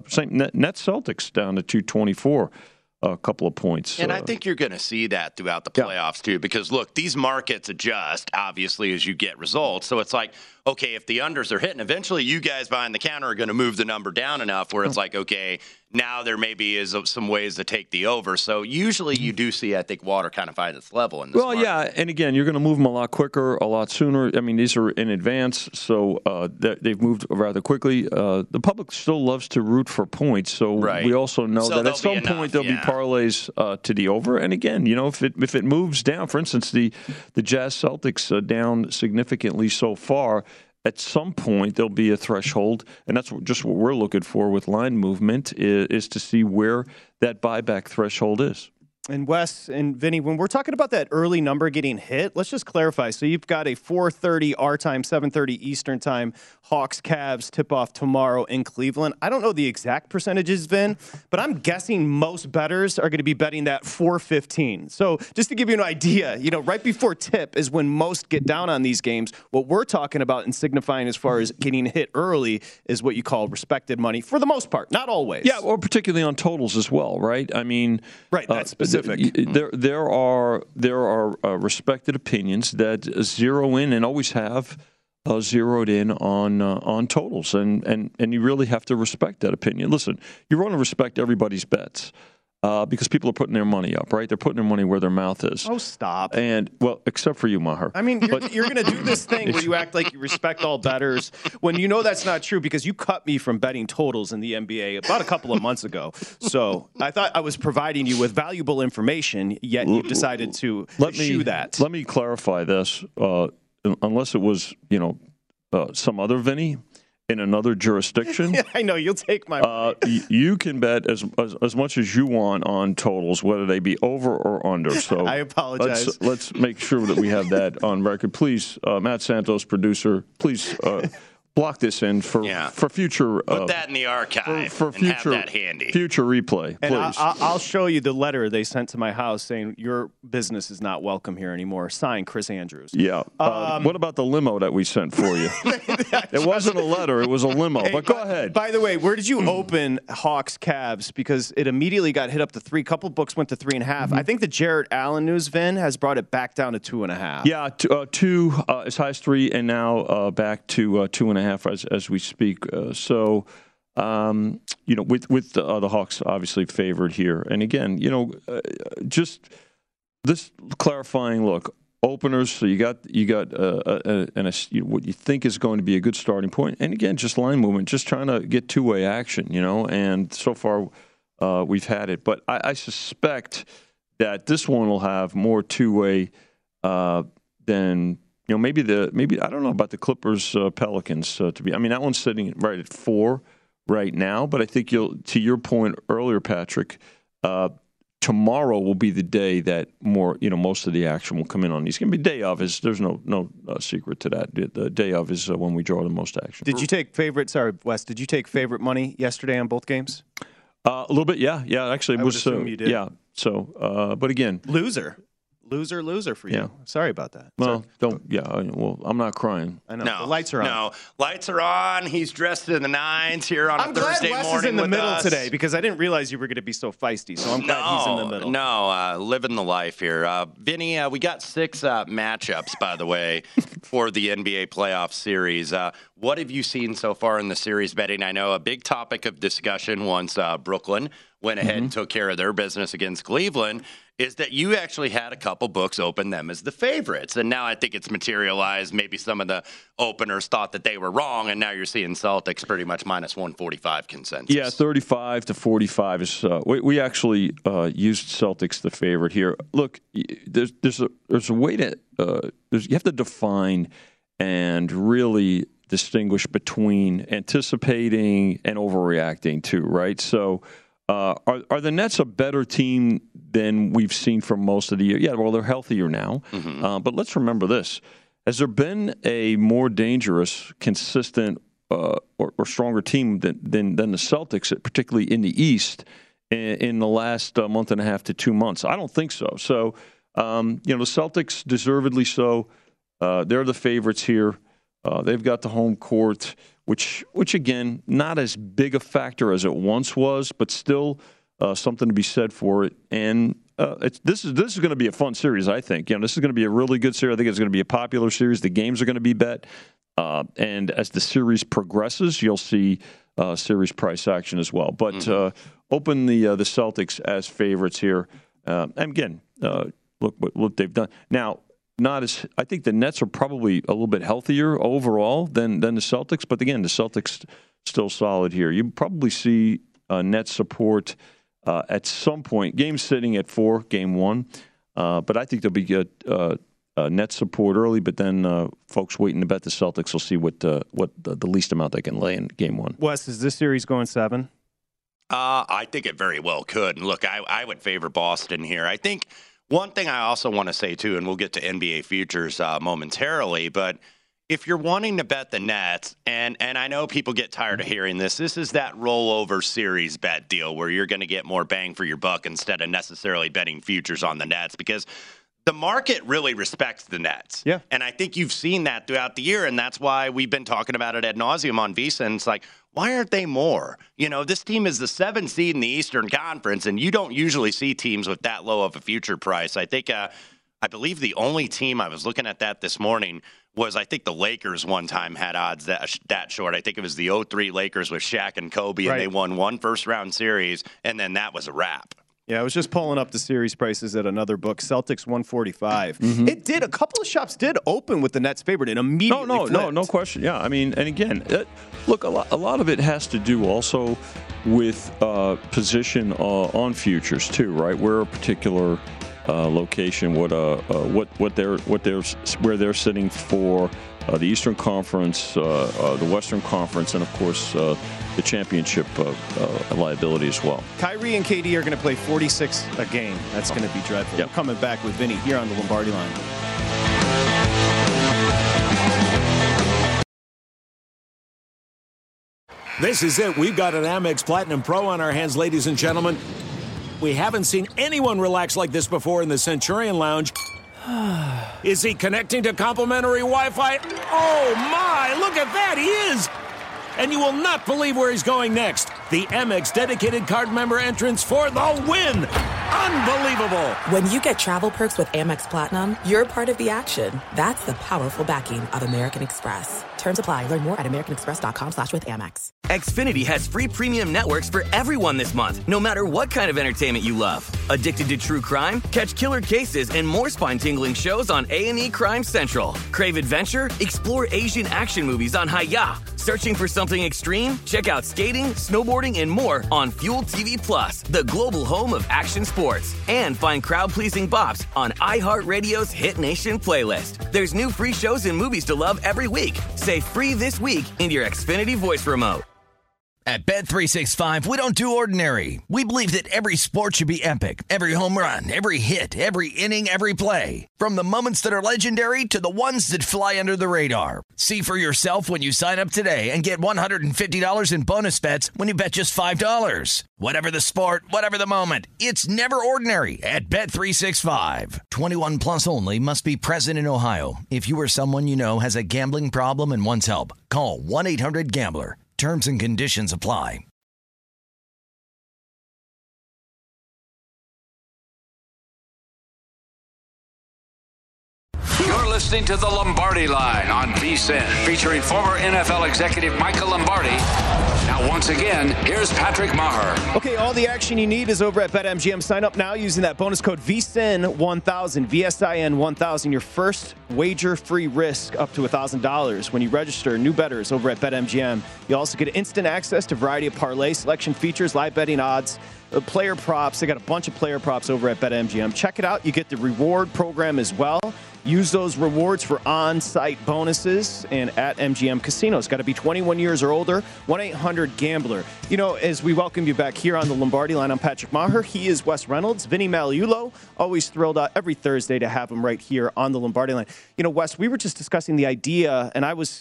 Nets Celtics down to 224. A couple of points. And I think you're going to see that throughout the playoffs, too, because, look, these markets adjust, obviously, as you get results. So it's like, okay, if the unders are hitting, eventually you guys behind the counter are going to move the number down enough where it's like, okay, now there maybe is some ways to take the over. So usually you do see, I think, water kind of find its level in this market. Yeah, and again, you're going to move them a lot quicker, a lot sooner. I mean, these are in advance, so they've moved rather quickly. The public still loves to root for points, so we also know that at some point there'll be parlays to the over. And again, you know, if it moves down, for instance, the Jazz Celtics down significantly so far, at some point there'll be a threshold, and that's just what we're looking for with line movement is to see where that buyback threshold is. And Wes and Vinny, when we're talking about that early number getting hit, let's just clarify. So you've got a 4:30 our time, 7:30 Eastern time, Hawks Cavs tip-off tomorrow in Cleveland. I don't know the exact percentages, Vin, but I'm guessing most bettors are going to be betting that 4:15. So just to give you an idea, you know, right before tip is when most get down on these games. What we're talking about and signifying as far as getting hit early is what you call respected money for the most part, not always. Yeah, or particularly on totals as well, right? I mean, right, that's specific. There are respected opinions that zero in and always have zeroed in on totals, and you really have to respect that opinion. Listen, you want to respect everybody's bets because people are putting their money up, right? They're putting their money where their mouth is. Oh, stop! And well, except for you, Maher. I mean, you're going to do this thing where you act like you respect all bettors when you know that's not true because you cut me from betting totals in the NBA about a couple of months ago. So I thought I was providing you with valuable information, yet you decided to eschew that. Let me clarify this. Unless it was, some other Vinny in another jurisdiction. Yeah, I know. You'll take my money. You can bet as much as you want on totals, whether they be over or under. So I apologize. Let's make sure that we have that on record. Please, Matt Santos, producer, please block this in for future. Put that in the archive for future, and have that handy. Future replay, please. And I'll show you the letter they sent to my house saying your business is not welcome here anymore. Signed, Chris Andrews. Yeah. What about the limo that we sent for you? It wasn't a letter. It was a limo. Hey, but go ahead. By the way, where did you open Hawks Cavs? Because it immediately got hit up to 3. Couple books went to 3.5. Mm-hmm. I think the Jarrett Allen news, Vin, has brought it back down to 2.5. Yeah, 2 as high as 3, and now back to 2.5. As we speak. With the Hawks obviously favored here. And again, just this clarifying look, openers, so you got what you think is going to be a good starting point. And again, just line movement, just trying to get two-way action, and so far we've had it. But I suspect that this one will have more two-way than maybe I don't know about the Clippers Pelicans to be. I mean, that one's sitting right at 4 right now. But I think to your point earlier, Patrick, tomorrow will be the day that most of the action will come in on these. It's going to be day of. There's no secret to that. The day of is when we draw the most action. Did you take favorite? Sorry, Wes. Did you take favorite money yesterday on both games? A little bit, yeah. Actually, I would assume you did. Yeah. So, but again, loser for you. Yeah. Sorry about that. Well, I'm not crying. I know. No, the lights are on. No, lights are on. He's dressed in the 9s here on a Thursday morning. I'm glad Wes is in the middle today because I didn't realize you were going to be so feisty. So I'm glad he's in the middle. No, living the life here. Vinny, we got 6 matchups, by the way, for the NBA playoff series. What have you seen so far in the series betting? I know a big topic of discussion once Brooklyn went ahead and took care of their business against Cleveland is that you actually had a couple books open them as the favorites. And now I think it's materialized. Maybe some of the openers thought that they were wrong, and now you're seeing Celtics pretty much minus 145 consensus. Yeah, 35 to 45 is we actually used Celtics the favorite here. Look, there's a way to you have to define and really distinguish between anticipating and overreacting too, right? So are the Nets a better team than we've seen for most of the year? Yeah, well, they're healthier now. Mm-hmm. But let's remember this. Has there been a more dangerous, consistent, or or stronger team than the Celtics, particularly in the East, in the last month and a half to 2 months? I don't think so. So, the Celtics, deservedly so. They're the favorites here. They've got the home court, which again, not as big a factor as it once was, but still something to be said for it. And this is going to be a fun series, I think. This is going to be a really good series. I think it's going to be a popular series. The games are going to be bet. And as the series progresses, you'll see series price action as well. But open the Celtics as favorites here. And again, look what they've done. Now, I think the Nets are probably a little bit healthier overall than the Celtics. But again, the Celtics still solid here. You probably see net support at some point. Game sitting at 4, game 1. But I think there'll be good net support early. But then folks waiting to bet the Celtics will see what the least amount they can lay in game 1. Wes, is this series going 7? I think it very well could. Look, I would favor Boston here. I think one thing I also want to say, too, and we'll get to NBA futures momentarily, but if you're wanting to bet the Nets, and I know people get tired of hearing this is that rollover series bet deal where you're going to get more bang for your buck instead of necessarily betting futures on the Nets, because the market really respects the Nets. Yeah. And I think you've seen that throughout the year, and that's why we've been talking about it ad nauseum on VSiN. It's like, why aren't they more? This team is the 7th seed in the Eastern Conference, and you don't usually see teams with that low of a future price. I think, I believe the only team, I was looking at that this morning, was I think the Lakers one time had odds that short. I think it was the 2003 Lakers with Shaq and Kobe, and they won one first-round series, and then that was a wrap. Yeah, I was just pulling up the series prices at another book. Celtics 145. Mm-hmm. A couple of shops did open with the Nets favored and immediately flipped. No question. Yeah, I mean, and again, look, a lot of it has to do also with position on futures too, right? Where a particular location, where they're sitting for the Eastern Conference, the Western Conference, and of course the championship liability as well. Kyrie and KD are going to play 46 a game. That's going to be dreadful. Yep. We're coming back with Vinny here on the Lombardi Line. This is it. We've got an Amex Platinum Pro on our hands, ladies and gentlemen. We haven't seen anyone relax like this before in the Centurion Lounge. Is he connecting to complimentary Wi-Fi? Oh, my! Look at that! He is! And you will not believe where he's going next. The Amex dedicated card member entrance for the win! Unbelievable! When you get travel perks with Amex Platinum, you're part of the action. That's the powerful backing of American Express. Terms apply. Learn more at americanexpress.com/withAmex. Xfinity has free premium networks for everyone this month, no matter what kind of entertainment you love. Addicted to true crime? Catch killer cases and more spine-tingling shows on A&E Crime Central. Crave adventure? Explore Asian action movies on Hi-YAH. Searching for something extreme? Check out skating, snowboarding, and more on Fuel TV Plus, the global home of action sports. And find crowd-pleasing bops on iHeartRadio's Hit Nation playlist. There's new free shows and movies to love every week. Say free this week in your Xfinity voice remote. At Bet365, we don't do ordinary. We believe that every sport should be epic. Every home run, every hit, every inning, every play. From the moments that are legendary to the ones that fly under the radar. See for yourself when you sign up today and get $150 in bonus bets when you bet just $5. Whatever the sport, whatever the moment, it's never ordinary at Bet365. 21 plus only. Must be present in Ohio. If you or someone you know has a gambling problem and wants help, call 1-800-GAMBLER. Terms and conditions apply. You're listening to the Lombardi Line on VSiN, featuring former NFL executive Michael Lombardi. Now, once again, here's Patrick Maher. Okay, all the action you need is over at BetMGM. Sign up now using that bonus code VSIN1000, VSIN1000. Your first wager-free risk up to $1,000 when you register. New bettors over at BetMGM. You also get instant access to a variety of parlay selection features, live betting odds, player props. They got a bunch of player props over at BetMGM. Check it out. You get the reward program as well. Use those rewards for on-site bonuses and at MGM Casinos. Got to be 21 years or older. 1-800-GAMBLER. You know, as we welcome you back here on the Lombardi Line, I'm Patrick Maher. He is Wes Reynolds. Vinny Magliulo. Always thrilled every Thursday to have him right here on the Lombardi Line. You know, Wes, we were just discussing the idea, and I was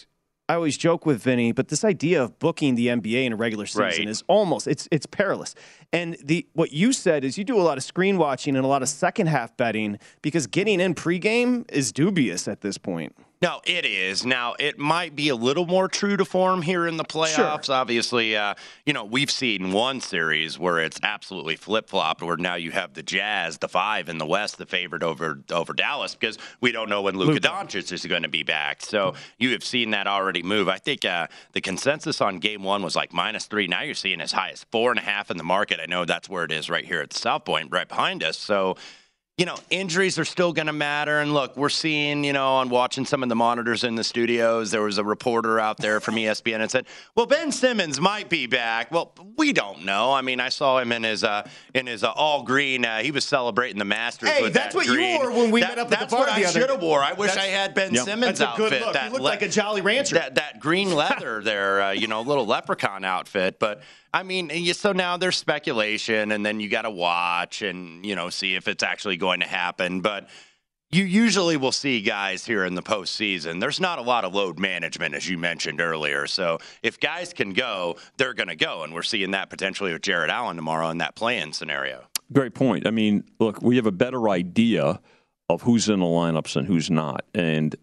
I always joke with Vinny, but this idea of booking the NBA in a regular season is almost it's perilous. And what you said is you do a lot of screen watching and a lot of second half betting because getting in pregame is dubious at this point. No, it is. Now, it might be a little more true to form here in the playoffs. Sure. Obviously, we've seen one series where it's absolutely flip-flopped, where now you have the Jazz, the 5 in the West, the favorite over Dallas, because we don't know when Luka Doncic is going to be back. So you have seen that already move. I think the consensus on Game 1 was like -3. Now you're seeing as high as 4.5 in the market. I know that's where it is right here at South Point, right behind us. So, injuries are still going to matter. And look, we're seeing, on watching some of the monitors in the studios, there was a reporter out there from ESPN and said, well, Ben Simmons might be back. Well, we don't know. I mean, I saw him in his all green. He was celebrating the Masters with that's that what green. you wore when we met up at the bar. That's what I should have wore. I wish I had Ben Simmons' outfit. That's a good look. You look like a Jolly Rancher. That green leather there, little leprechaun outfit. But I mean, so now there's speculation, and then you got to watch and, see if it's actually going to happen. But you usually will see guys here in the postseason. There's not a lot of load management, as you mentioned earlier. So if guys can go, they're going to go. And we're seeing that potentially with Jarrett Allen tomorrow in that play-in scenario. Great point. I mean, look, we have a better idea of who's in the lineups and who's not. And,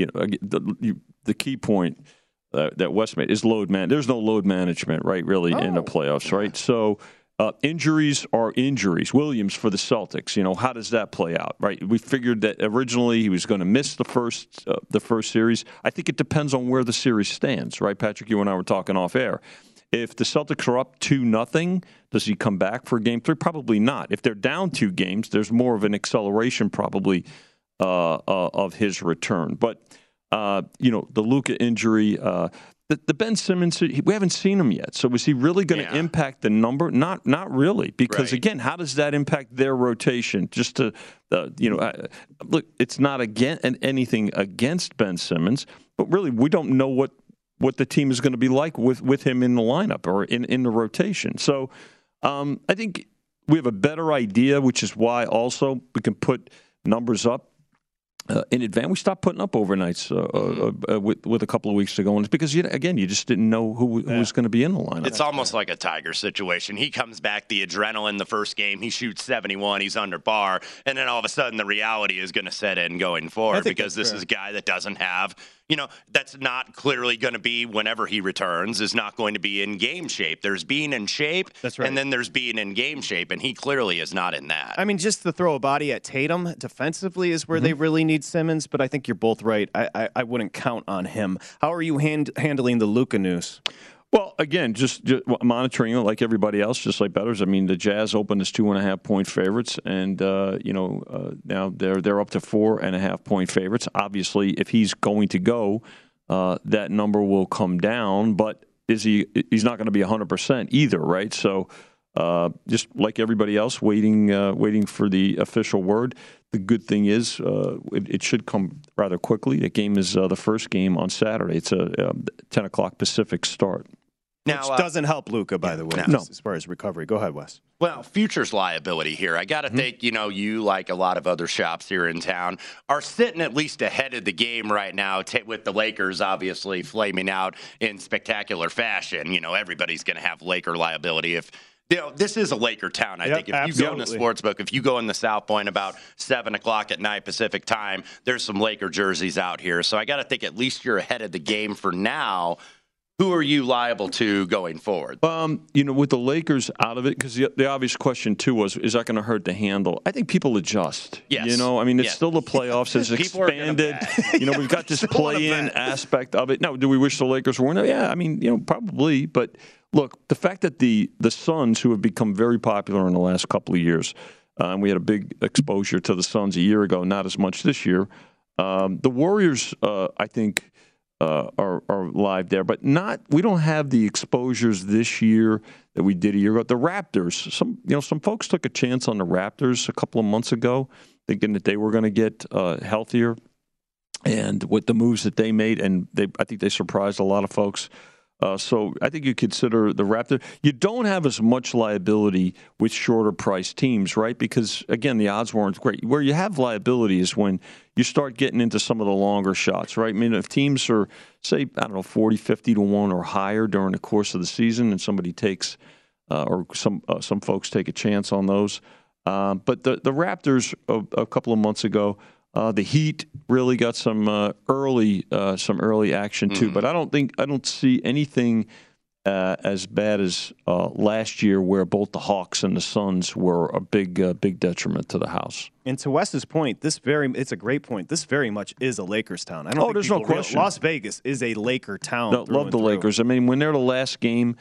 the key point that Wes made is load man. There's no load management, right, really, in the playoffs, right? So injuries are injuries. Williams for the Celtics, how does that play out, right? We figured that originally he was going to miss the first series. I think it depends on where the series stands, right? Patrick, you and I were talking off air. If the Celtics are up 2-0, does he come back for Game 3? Probably not. If they're down 2 games, there's more of an acceleration probably of his return. But the Luka injury, the Ben Simmons, we haven't seen him yet. So is he really going to impact the number? Not really, because again, how does that impact their rotation? Just to look, it's not anything against Ben Simmons, but really we don't know what the team is going to be like with him in the lineup or in the rotation. So I think we have a better idea, which is why also we can put numbers up in advance. We stopped putting up overnights with a couple of weeks ago, and it's because you just didn't know who was going to be in the lineup. It's almost like a Tiger situation. He comes back, the adrenaline the first game, he shoots 71, he's under par, and then all of a sudden the reality is going to set in going forward because this is a guy that doesn't have, that's not clearly going to be whenever he returns, is not going to be in game shape. There's being in shape, and then there's being in game shape, and he clearly is not in that. I mean, just to throw a body at Tatum defensively is where they really need Simmons, but I think you're both right. I wouldn't count on him. How are you handling the Luka news? Well, again, just monitoring it like everybody else, just like bettors. I mean, the Jazz opened as 2.5-point favorites, and now they're up to 4.5-point favorites. Obviously, if he's going to go, that number will come down. But he's not going to be 100% either, right? So, just like everybody else, waiting for the official word. The good thing is it should come rather quickly. The game is the first game on Saturday. It's a 10 o'clock Pacific start. Now, which doesn't help Luka, by the way, as far as recovery. Go ahead, Wes. Well, futures liability here. I got to think, you, like a lot of other shops here in town, are sitting at least ahead of the game right now with the Lakers obviously flaming out in spectacular fashion. Everybody's going to have Laker liability if this is a Laker town. I think if you go in the sportsbook, if you go in the South Point about 7 o'clock at night Pacific time, there's some Laker jerseys out here. So I got to think at least you're ahead of the game for now. Who are you liable to going forward? With the Lakers out of it, because the obvious question, too, was, is that going to hurt the handle? I think people adjust. Yes. It's still the playoffs. It's expanded. We've got this play-in aspect of it. Now, do we wish the Lakers were in there? Yeah, probably. But, look, the fact that the Suns, who have become very popular in the last couple of years, and we had a big exposure to the Suns a year ago, not as much this year. The Warriors, I think, are live there, but we don't have the exposures this year that we did a year ago. The Raptors, some folks took a chance on the Raptors a couple of months ago, thinking that they were going to get healthier, and with the moves that they made, and I think they surprised a lot of folks So I think you consider the Raptors. You don't have as much liability with shorter price teams, right? Because, again, the odds weren't great. Where you have liability is when you start getting into some of the longer shots, right? I mean, if teams are, say, 40, 50 to 1 or higher during the course of the season and somebody takes or some folks take a chance on those. But the Raptors a couple of months ago, the Heat really got some early action too, but I don't see anything as bad as last year, where both the Hawks and the Suns were a big detriment to the house. And to Wes's point, it's a great point. This very much is a Lakers town. I don't think there's no question. Las Vegas is a Laker town. No, love the Lakers. I mean, when they're the last game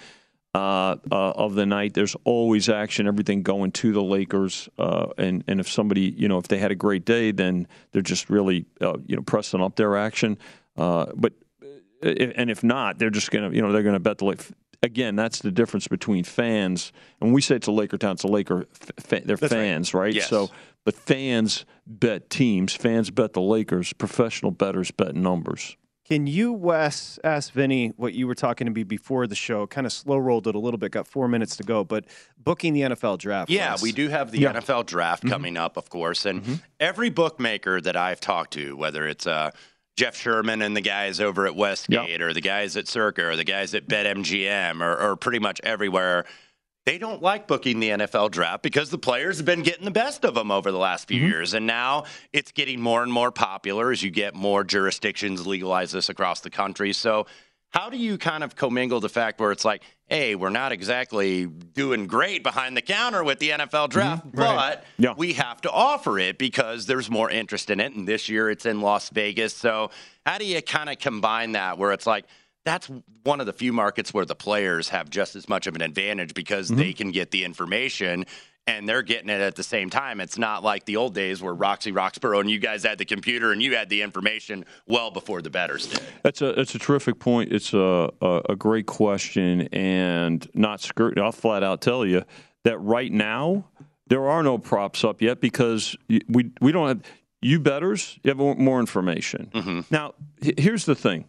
of the night, there's always action, everything going to the Lakers. And if somebody, if they had a great day, then they're just really, pressing up their action. But if not, they're just going to, they're going to bet the Lakers. Again, that's the difference between fans. And when we say it's a Laker town, it's a Laker. They're that's fans, right? Yes. So, but fans bet teams. Fans bet the Lakers. Professional bettors bet numbers. Can you, Wes, ask Vinny what you were talking to me before the show? Kind of slow-rolled it a little bit, got 4 minutes to go, but booking the NFL draft. Yeah, Wes. we do have the NFL draft coming up, of course, and every bookmaker that I've talked to, whether it's Jeff Sherman and the guys over at Westgate or the guys at Circa or the guys at BetMGM or pretty much everywhere, they don't like booking the NFL draft because the players have been getting the best of them over the last few years. And now it's getting more and more popular as you get more jurisdictions legalize this across the country. So how do you kind of commingle the fact where it's like, hey, we're not exactly doing great behind the counter with the NFL draft, but we have to offer it because there's more interest in it. And this year it's in Las Vegas. So how do you kind of combine that where it's like, that's one of the few markets where the players have just as much of an advantage because they can get the information and they're getting it at the same time. It's not like the old days where Roxy Roxborough and you guys had the computer and you had the information well before the bettors did. It's a terrific point. It's a great question, and not skirt. I'll flat out tell you that right now there are no props up yet because we don't have you bettors. You have more information. Now, here's the thing.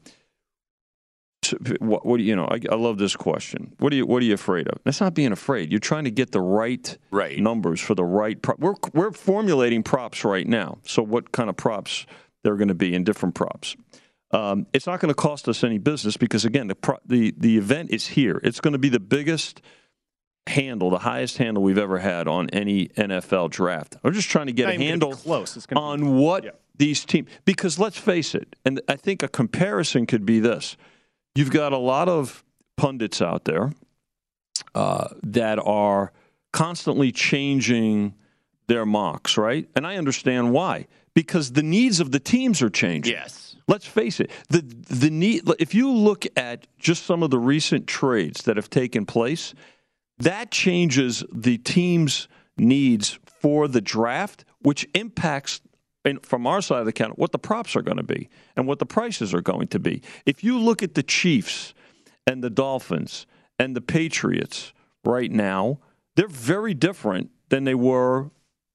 What do you know? I love this question. What are you afraid of? That's not being afraid. You're trying to get the right numbers for the right. We're formulating props right now. So what kind of props there are going to be in different props? It's not going to cost us any business because again, the event is here. It's going to be the biggest handle, the highest handle we've ever had on any NFL draft. I'm just trying to get a handle on what these teams. Because let's face it, and I think a comparison could be this. You've got a lot of pundits out there that are constantly changing their mocks, right? And I understand why. Because the needs of the teams are changing. Yes. Let's face it. The need. If you look at just some of the recent trades that have taken place, that changes the team's needs for the draft, which impacts, and from our side of the counter, what the props are going to be and what the prices are going to be. If you look at the Chiefs and the Dolphins and the Patriots right now, they're very different than they were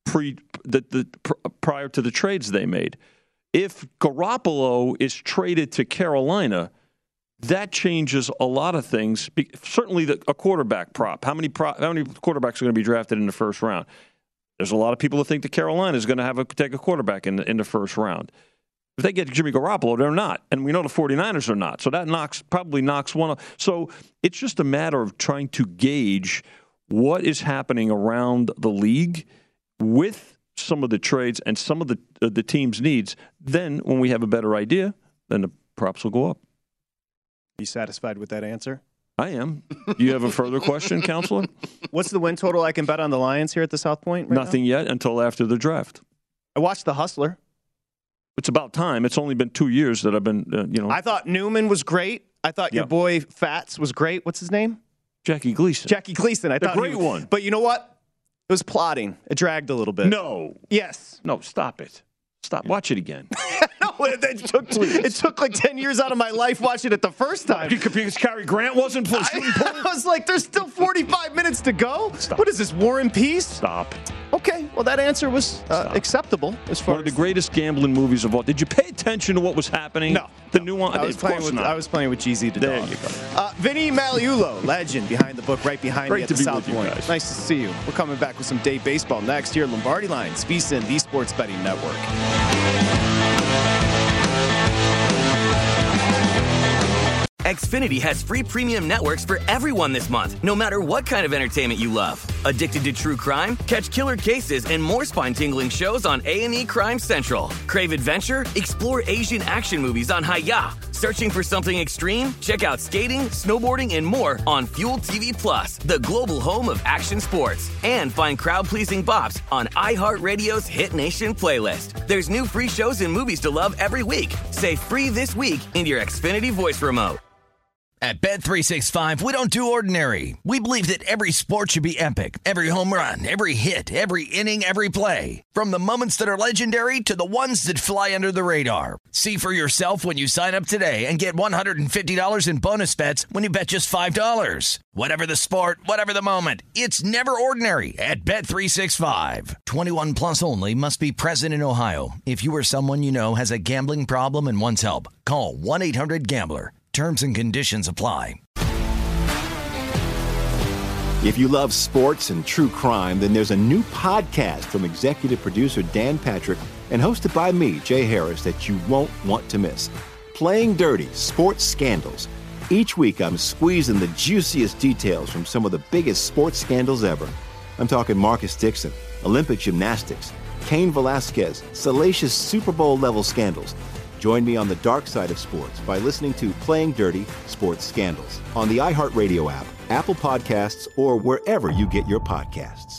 prior to the trades they made. If Garoppolo is traded to Carolina, that changes a lot of things. Certainly a quarterback prop. How many quarterbacks are going to be drafted in the first round? There's a lot of people that think that Carolina is going to take a quarterback in the first round. If they get Jimmy Garoppolo, they're not. And we know the 49ers are not. So that probably knocks one off. So it's just a matter of trying to gauge what is happening around the league with some of the trades and some of the team's needs. Then when we have a better idea, then the props will go up. You satisfied with that answer? I am. Do you have a further question, Counselor? What's the win total I can bet on the Lions here at the South Point? Nothing yet until after the draft. I watched The Hustler. It's about time. It's only been 2 years that I've been, I thought Newman was great. I thought your boy Fats was great. What's his name? Jackie Gleason. Jackie Gleason. I thought a great one. But you know what? It was plotting. It dragged a little bit. No. Yes. No, stop it. Stop. Watch it again. No, it took like 10 years out of my life watching it the first time. Because Cary Grant wasn't shooting pool? I was like, there's still 45 minutes to go? Stop. What is this, War and Peace? Stop. Okay, well, that answer was acceptable as far one of the greatest gambling movies of all. Did you pay attention to what was happening? No. The new one. I was playing with Jeezy the There dog. you go. Vinny Magliulo, legend behind the book, right behind me Great at to the be South with you Point. guys. Nice to see you. We're coming back with some day baseball next here at Lombardi Lines, VSiN, the Sports Betting Network. Xfinity has free premium networks for everyone this month, no matter what kind of entertainment you love. Addicted to true crime? Catch killer cases and more spine-tingling shows on A&E Crime Central. Crave adventure? Explore Asian action movies on Hi-YAH. Searching for something extreme? Check out skating, snowboarding, and more on Fuel TV Plus, the global home of action sports. And find crowd-pleasing bops on iHeartRadio's Hit Nation playlist. There's new free shows and movies to love every week. Say free this week in your Xfinity voice remote. At Bet365, we don't do ordinary. We believe that every sport should be epic. Every home run, every hit, every inning, every play. From the moments that are legendary to the ones that fly under the radar. See for yourself when you sign up today and get $150 in bonus bets when you bet just $5. Whatever the sport, whatever the moment, it's never ordinary at Bet365. 21 plus only. Must be present in Ohio. If you or someone you know has a gambling problem and wants help, call 1-800-GAMBLER. Terms and conditions apply. If you love sports and true crime, then there's a new podcast from executive producer Dan Patrick and hosted by me, Jay Harris, that you won't want to miss. Playing Dirty: Sports Scandals. Each week, I'm squeezing the juiciest details from some of the biggest sports scandals ever. I'm talking Marcus Dixon, Olympic gymnastics, Cain Velasquez, salacious Super Bowl-level scandals. Join me on the dark side of sports by listening to Playing Dirty: Sports Scandals on the iHeartRadio app, Apple Podcasts, or wherever you get your podcasts.